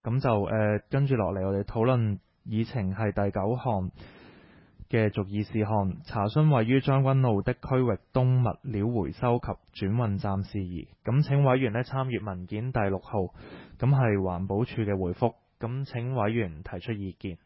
咁就跟住落嚟，我哋討論議程係第9項嘅續議事項，查詢位於將軍澳的區域東物料回收及轉運站事宜。咁請委員參閱文件第6號，咁係環保署嘅回覆。咁請委員提出意見。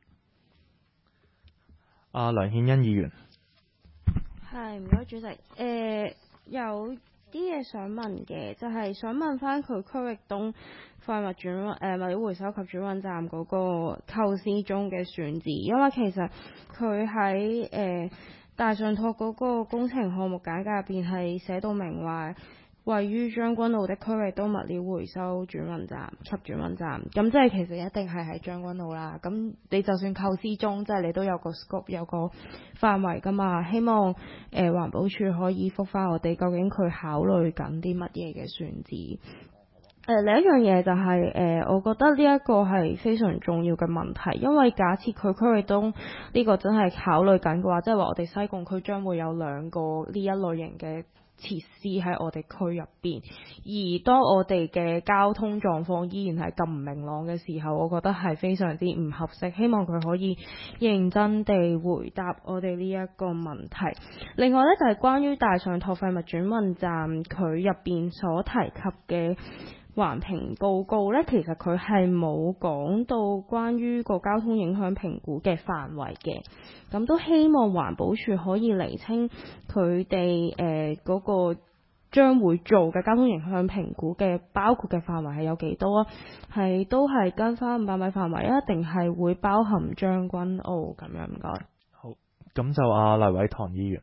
梁顯恩議員。 係，唔該主席。有啲嘢想問嘅，就係想問翻佢區域東廢物轉運物料回收及轉運站嗰個構思中嘅選址，因為其實佢喺大上拓嗰個工程項目簡介入邊係寫到明話，位於將軍澳的區域東物料回收轉運站及轉運站，咁即係其實一定係喺將軍澳啦。咁你就算構思中，即係你都有個 scope 有個範圍噶嘛。希望環保署可以覆返我哋，究竟佢考慮緊啲乜嘢嘅選址。另一樣嘢就係我覺得呢一個係非常重要嘅問題，因為假設佢區域東呢個真係考慮緊嘅話，即係話我哋西貢區將會有2個呢一類型嘅設施喺我哋區入邊，而當我哋嘅交通狀況依然係咁唔明朗嘅時候，我覺得係非常之唔合適。希望佢可以認真地回答我哋呢一個問題。另外呢，就係關於大上拓廢物轉運站佢入邊所提及嘅環評報告呢，其實佢係冇講到關於個交通影響評估嘅範圍嘅，咁都希望環保署可以釐清佢哋嗰個將會做嘅交通影響評估嘅包括嘅範圍係有幾多啊？係都係跟翻500米範圍啊，定係會包含將軍澳咁樣？唔該。 好，咁就黎偉棠議員。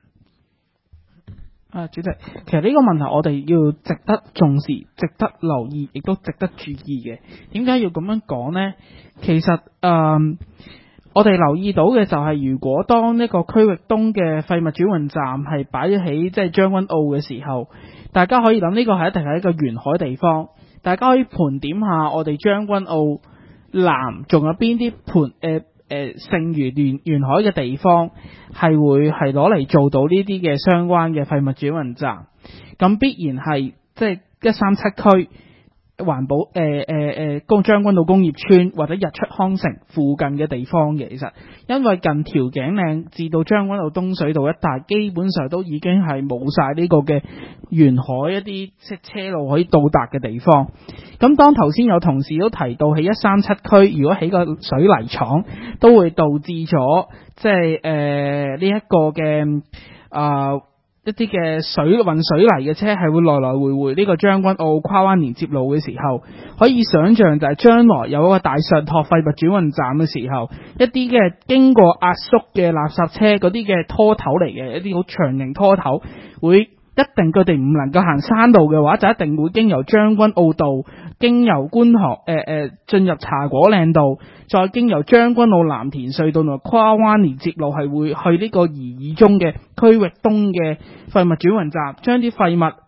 主席，其實呢個問題我哋要值得重視、值得留意，亦都值得注意嘅。點解要咁樣講呢？其實我哋留意到嘅就係，如果當呢個區域東嘅廢物轉運站係擺咗喺即係將軍澳嘅時候，大家可以諗呢個係一定係一個沿海地方。大家可以盤點下我哋將軍澳南仲有邊啲剩餘沿海嘅地方係會係攞嚟做到呢啲嘅相關嘅廢物轉運站，咁必然係即係137區環保將軍澳工業村或者日出康城附近嘅地方嘅。其實因為近調景嶺至到將軍澳東水道一帶基本上都已經係冇晒呢個嘅沿海一啲即車路可以到達嘅地方。咁當頭先有同事都提到喺137區如果起個水泥廠都會導致咗即係呢一個嘅一啲嘅運水泥嘅車係會來來回回呢個將軍澳跨灣連接路嘅時候，可以想象就係將來有一個大上拓廢物轉運站嘅時候，一啲嘅經過壓縮嘅垃圾車嗰啲嘅拖頭嚟嘅一啲好長型拖頭，會一定佢哋唔能夠行山路嘅話，就一定會經由將軍澳道，經由觀塘進入茶果嶺道，再經由將軍澳藍田隧道同埋跨灣連接路，係會去呢個擬議中嘅區域東嘅廢物轉運站，將啲廢物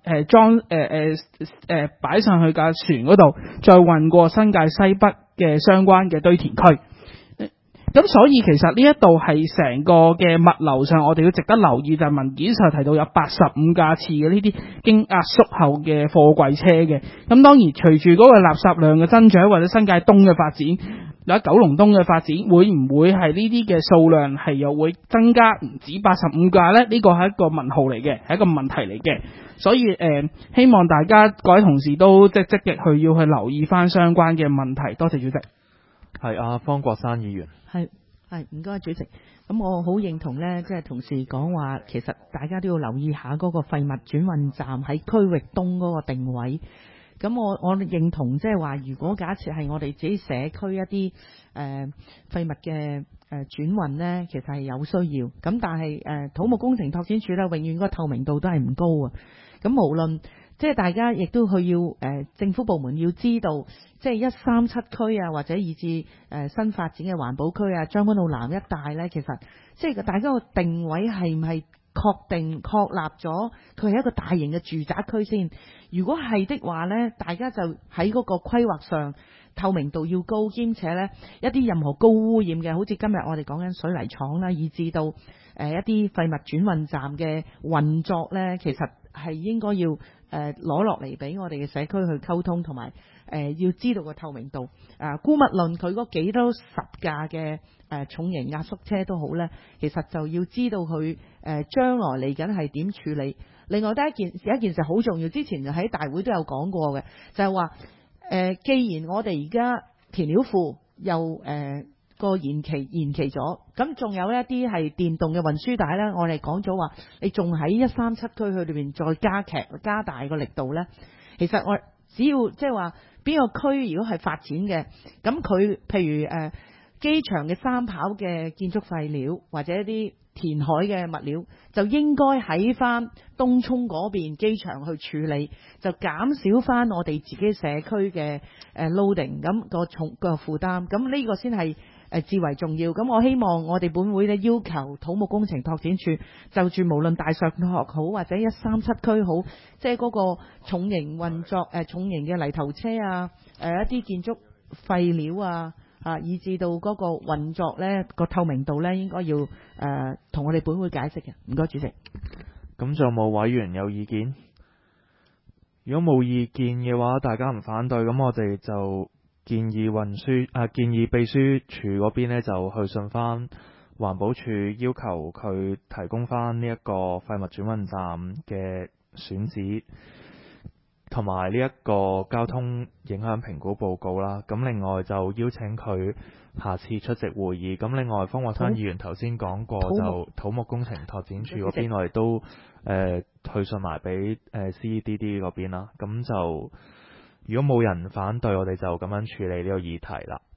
擺上去架船嗰度，再運過新界西北嘅相關嘅堆填區。咁所以其實呢一度係成個嘅物流上，我哋要值得留意，就係文件上提到有85架次嘅呢啲經壓縮後嘅貨櫃車嘅。咁當然隨住嗰個垃圾量嘅增長，或者新界東嘅發展，或者九龍東嘅發展，會唔會係呢啲嘅數量係又會增加唔止85架呢？呢個係一個問號嚟嘅，係一個問題嚟嘅。所以希望大家各位同事都積極去要去留意翻相關嘅問題。多謝主席。 係方國珊議員。 係唔該主席。咁我好認同呢，即係同事講話，其實大家都要留意下嗰個廢物轉運站喺區域東嗰個定位。咁我認同即係話，如果假設係我哋自己社區一啲廢物嘅轉運呢，其實係有需要。咁但係土木工程拓展署呢，永遠個透明度都係唔高啊。咁無論即係大家亦都去要政府部門要知道，即係137區啊，或者以至新發展嘅環保區啊，將軍澳南一帶呢，其實即係大家個定位係唔係確立咗佢係一個大型嘅住宅區先？如果係的話呢，大家就喺嗰個規劃上透明度要高，兼且呢一啲任何高污染嘅，好似今日我哋講緊水泥廠啦，以至到一啲廢物轉運站嘅運作呢，其實係應該要攞落嚟俾我哋嘅社區去溝通，同埋要知道個透明度。姑勿論佢嗰幾多十架嘅重型壓縮車都好咧，其實就要知道佢將來嚟緊係點處理。另外，有一件事好重要，之前就喺大會都有講過嘅，就係話既然我哋而家填料庫又個延期咗，咁仲有一啲係電動嘅運輸帶呢，我哋講咗話，你仲喺137區去裏面再加大個力度呢。其實我只要即係話邊個區如果係發展嘅，咁佢譬如機場嘅三跑嘅建築廢料或者一啲填海嘅物料，就應該喺翻東涌嗰邊機場去處理，就減少翻我哋自己社區嘅loading 咁個負擔。咁呢個先係至為重要。咁我希望我哋本會呢要求土木工程拓展署就住無論大上學好或者137區好，即係嗰個重型運作重型嘅泥頭車啊，一啲建築廢料啊。以至到嗰個運作呢個透明度呢，應該要同我哋本會解釋嘅。唔該，主席。 咁仲有冇委員有意見？如果冇意見嘅話，大家唔反對，咁我哋就建議建議秘書處嗰邊呢，就去信翻環保署，要求佢提供翻呢一個廢物轉運站嘅選址，同埋呢一個交通影響評估報告啦。咁另外就邀請佢下次出席會議。咁另外方國珊議員頭先講過，就土木工程拓展署嗰邊我哋都去信埋俾CEDD 嗰邊啦。咁就如果冇人反對，我哋就咁樣處理呢個議題啦。